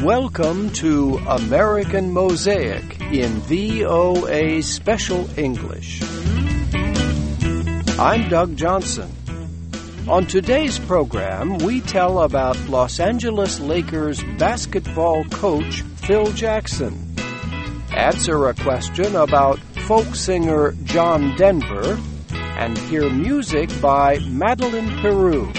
Welcome to American Mosaic in VOA Special English. I'm Doug Johnson. On today's program, we tell about Los Angeles Lakers basketball coach Phil Jackson, answer a question about folk singer John Denver, and hear music by Madeleine Peru.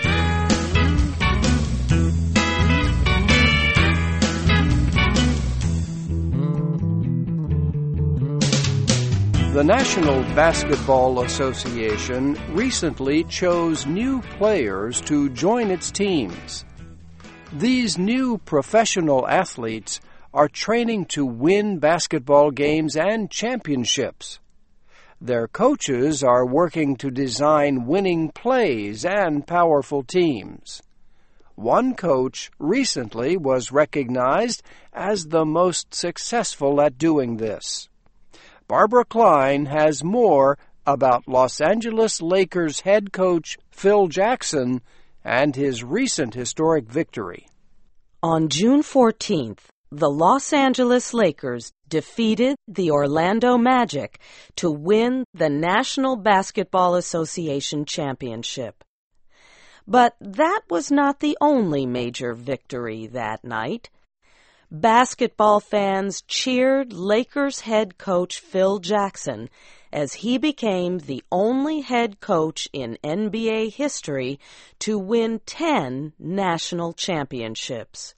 The National Basketball Association recently chose new players to join its teams. These new professional athletes are training to win basketball games and championships. Their coaches are working to design winning plays and powerful teams. One coach recently was recognized as the most successful at doing this. Barbara Klein has more about Los Angeles Lakers head coach Phil Jackson and his recent historic victory. On June 14th, the Los Angeles Lakers defeated the Orlando Magic to win the National Basketball Association championship. But that was not the only major victory that night. Basketball fans cheered Lakers head coach Phil Jackson as he became the only head coach in NBA history to win 10 national championships.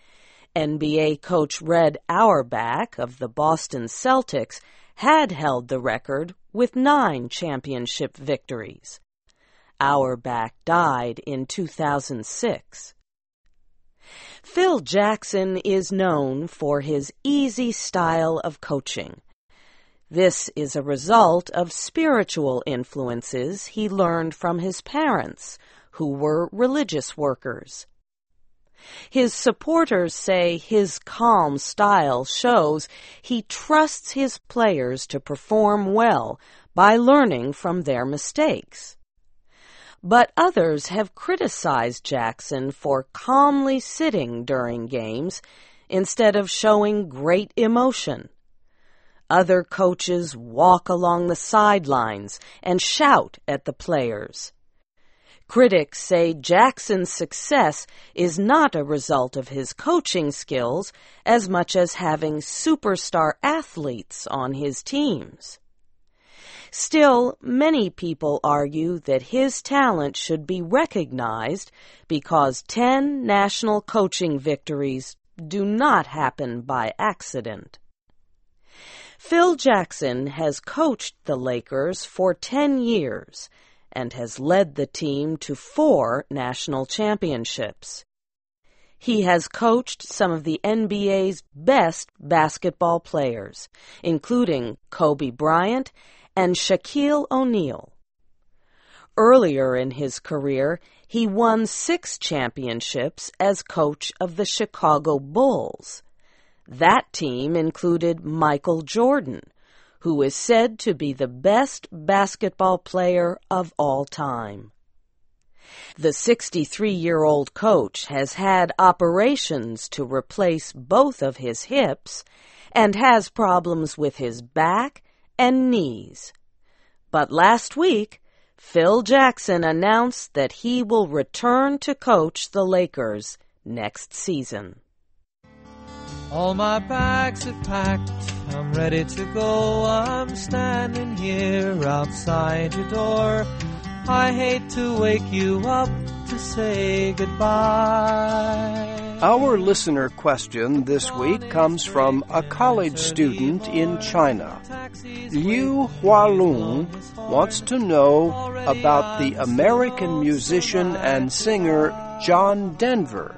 NBA coach Red Auerbach of the Boston Celtics had held the record with 9 championship victories. Auerbach died in 2006. Phil Jackson is known for his easy style of coaching. This is a result of spiritual influences he learned from his parents, who were religious workers. His supporters say his calm style shows he trusts his players to perform well by learning from their mistakes. But others have criticized Jackson for calmly sitting during games instead of showing great emotion. Other coaches walk along the sidelines and shout at the players. Critics say Jackson's success is not a result of his coaching skills as much as having superstar athletes on his teams. Still, many people argue that his talent should be recognized because 10 national coaching victories do not happen by accident. Phil Jackson has coached the Lakers for 10 years and has led the team to 4 national championships. He has coached some of the NBA's best basketball players, including Kobe Bryant and Shaquille O'Neal. Earlier in his career, he won 6 championships as coach of the Chicago Bulls. That team included Michael Jordan, who is said to be the best basketball player of all time. The 63-year-old coach has had operations to replace both of his hips and has problems with his back and knees. But last week, Phil Jackson announced that he will return to coach the Lakers next season. All my bags are packed, I'm ready to go. I'm standing here outside your door. I hate to wake you up to say goodbye. Our listener question this week comes from a college student in China. Liu Hualong wants to know about the American musician and singer John Denver.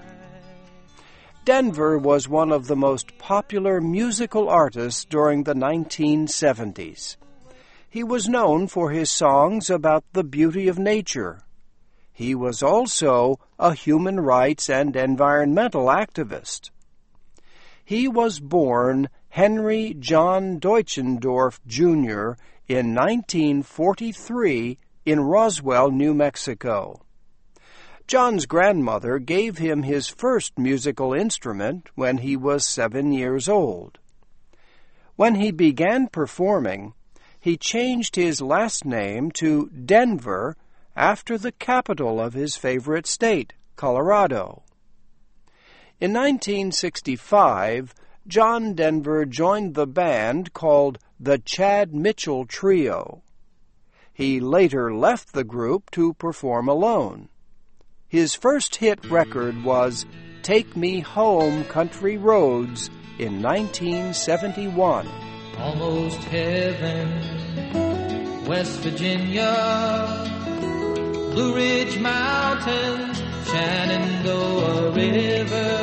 Denver was one of the most popular musical artists during the 1970s. He was known for his songs about the beauty of nature. He was also a human rights and environmental activist. He was born Henry John Deutschendorf, Jr. in 1943 in Roswell, New Mexico. John's grandmother gave him his first musical instrument when he was 7 years old. When he began performing, he changed his last name to Denver after the capital of his favorite state, Colorado. In 1965, John Denver joined the band called the Chad Mitchell Trio. He later left the group to perform alone. His first hit record was Take Me Home, Country Roads in 1971. Almost heaven, West Virginia, Blue Ridge Mountains, Shenandoah River.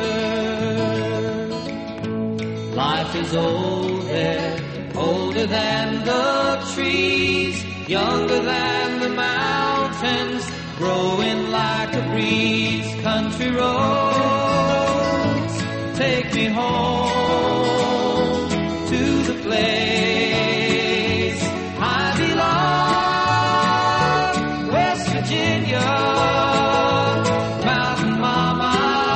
Life is old there, older than the trees, younger than the mountains, growing like a breeze. Country roads, take me home to the place I belong. West Virginia, Mountain Mama,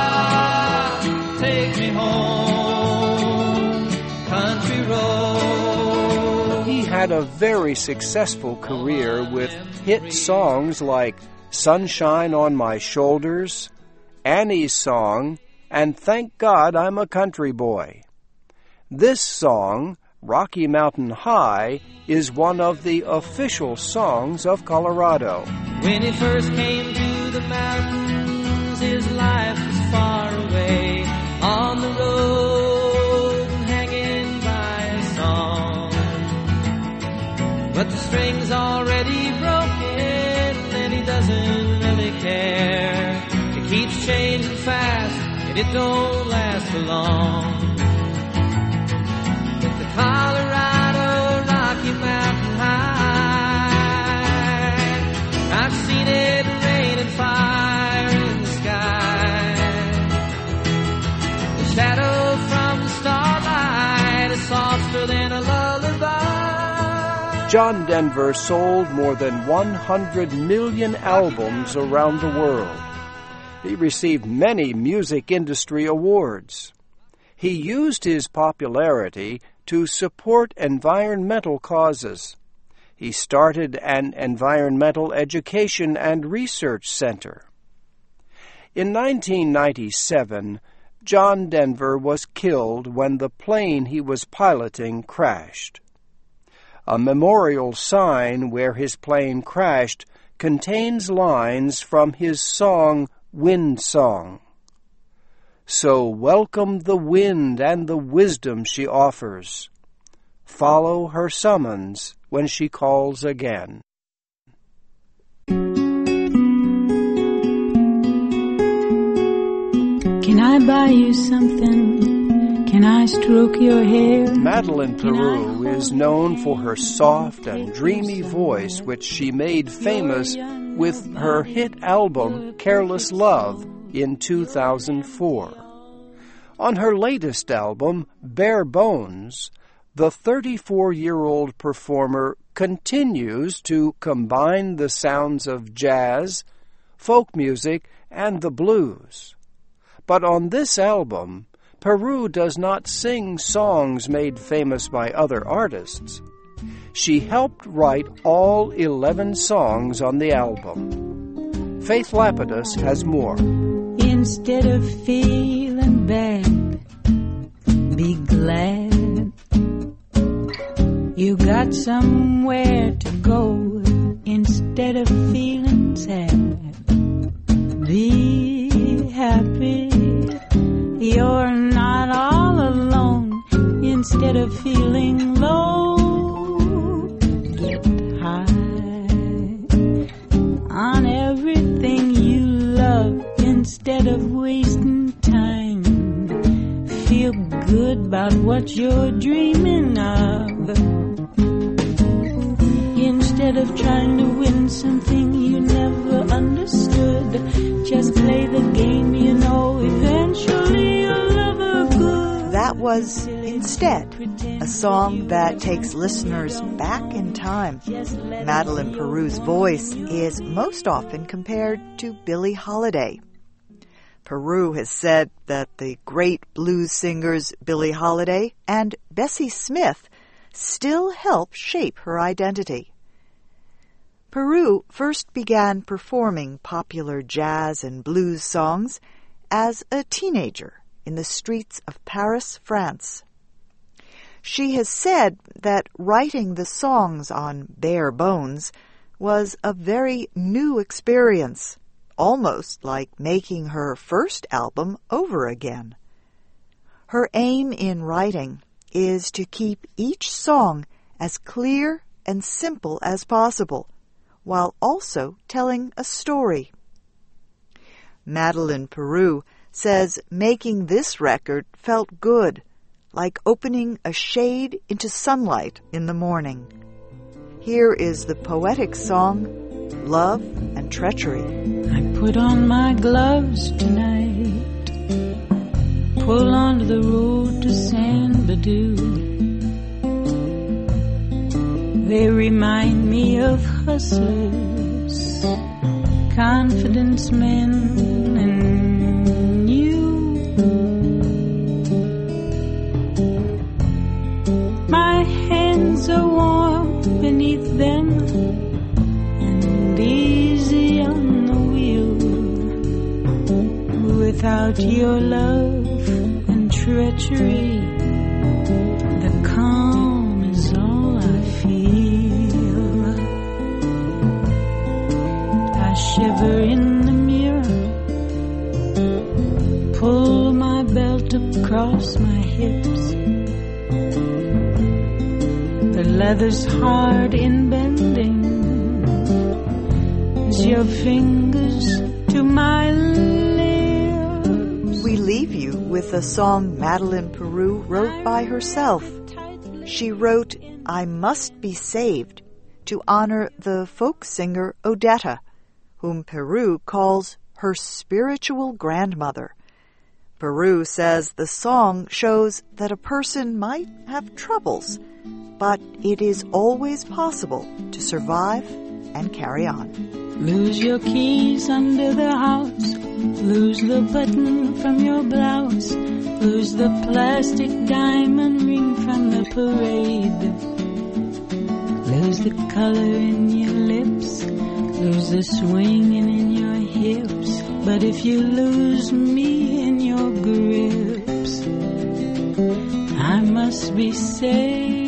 take me home, country road. He had a very successful career with hit songs like Sunshine on My Shoulders, Annie's Song, and Thank God I'm a Country Boy. This song, Rocky Mountain High, is one of the official songs of Colorado. When he first came to the mountains, his life was far away, on the road and hanging by a song. But the string's already broken and he doesn't really care. It keeps changing fast and it don't last for long. Colorado, Rocky Mountain High, I've seen it rain and fire in the sky. The shadow from the starlight is softer than a lullaby. John Denver sold more than 100 million albums around the world. He received many music industry awards. He used his popularity to support environmental causes. He started an environmental education and research center. In 1997, John Denver was killed when the plane he was piloting crashed. A memorial sign where his plane crashed contains lines from his song, Wind Song. So welcome the wind and the wisdom she offers. Follow her summons when she calls again. Can I buy you something? Can I stroke your hair? Madeleine Peyroux is known for her soft and dreamy voice, which she made famous with her hit album, Careless Love, in 2004. On her latest album, Bare Bones, the 34-year-old performer continues to combine the sounds of jazz, folk music, and the blues. But on this album, Peyroux does not sing songs made famous by other artists. She helped write all 11 songs on the album. Faith Lapidus has more. Instead of feeling bad, be glad. You got somewhere to go. Instead of feeling sad, be happy. You're not all alone. Instead of feeling low, get high on everything you love. Instead of wasting time, feel good about what you're dreaming of. Instead of trying to win something you never understood, just play the game, you know, eventually you'll love her good. That was Instead, a song that takes listeners back in time. Madeleine Peyroux' voice is most often compared to Billie Holiday. Peyroux has said that the great blues singers Billie Holiday and Bessie Smith still help shape her identity. Peyroux first began performing popular jazz and blues songs as a teenager in the streets of Paris, France. She has said that writing the songs on bare bones was a very new experience, almost like making her first album over again. Her aim in writing is to keep each song as clear and simple as possible, while also telling a story. Madeleine Peyroux says making this record felt good, like opening a shade into sunlight in the morning. Here is the poetic song, Love and Treachery. I put on my gloves tonight, pull onto the road to San Badoo. They remind me of hustlers, confidence men, and you. My hands are warm beneath them and easy on the wheel. Without your love and treachery, the calm is all I feel. I shiver in the mirror, pull my belt across my hips. The leather's hard in bending as your fingers to my lips. We leave you with a song Madeleine Peyroux wrote by herself. She wrote, I Must Be Saved, to honor the folk singer Odetta, whom Peyroux calls her spiritual grandmother. Peyroux says the song shows that a person might have troubles, but it is always possible to survive and carry on. Lose your keys under the house, lose the button from your blouse, lose the plastic diamond ring from the parade, lose the color in your lips, lose the swinging in your hips. But if you lose me in your grips, I must be saved.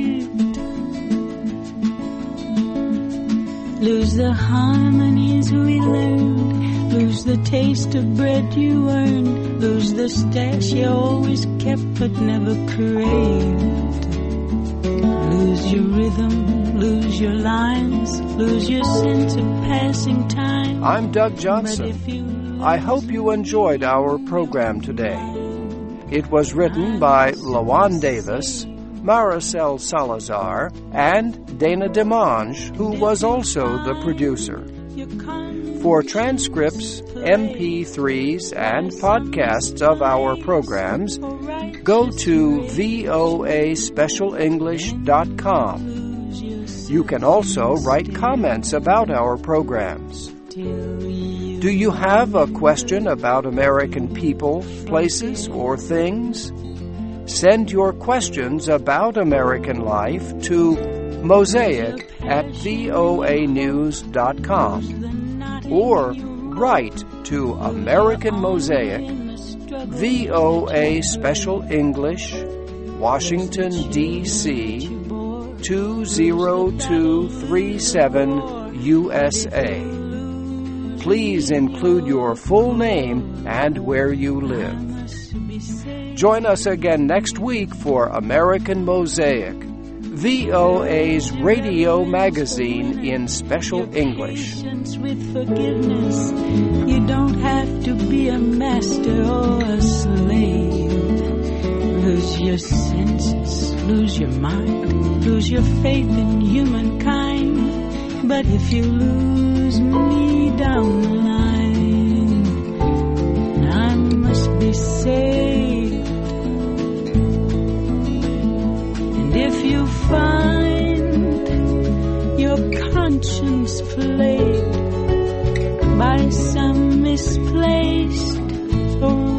Lose the harmonies we learned, lose the taste of bread you earned, lose the stash you always kept but never craved. Lose your rhythm, lose your lines, lose your sense of passing time. I'm Doug Johnson. I hope you enjoyed our program today. It was written by Lawan Davis, Maricel Salazar, and Dana Demange, who was also the producer. For transcripts, MP3s, and podcasts of our programs, go to voaspecialenglish.com. You can also write comments about our programs. Do you have a question about American people, places, or things? Send your questions about American life to mosaic@voanews.com or write to American Mosaic, VOA Special English, Washington, D.C., 20237, USA. Please include your full name and where you live. Join us again next week for American Mosaic, VOA's radio magazine in special English. With forgiveness, you don't have to be a master or a slave. Lose your senses, lose your mind, lose your faith in humankind. But if you lose me down the line, I must be saved. conscience plagued by some misplaced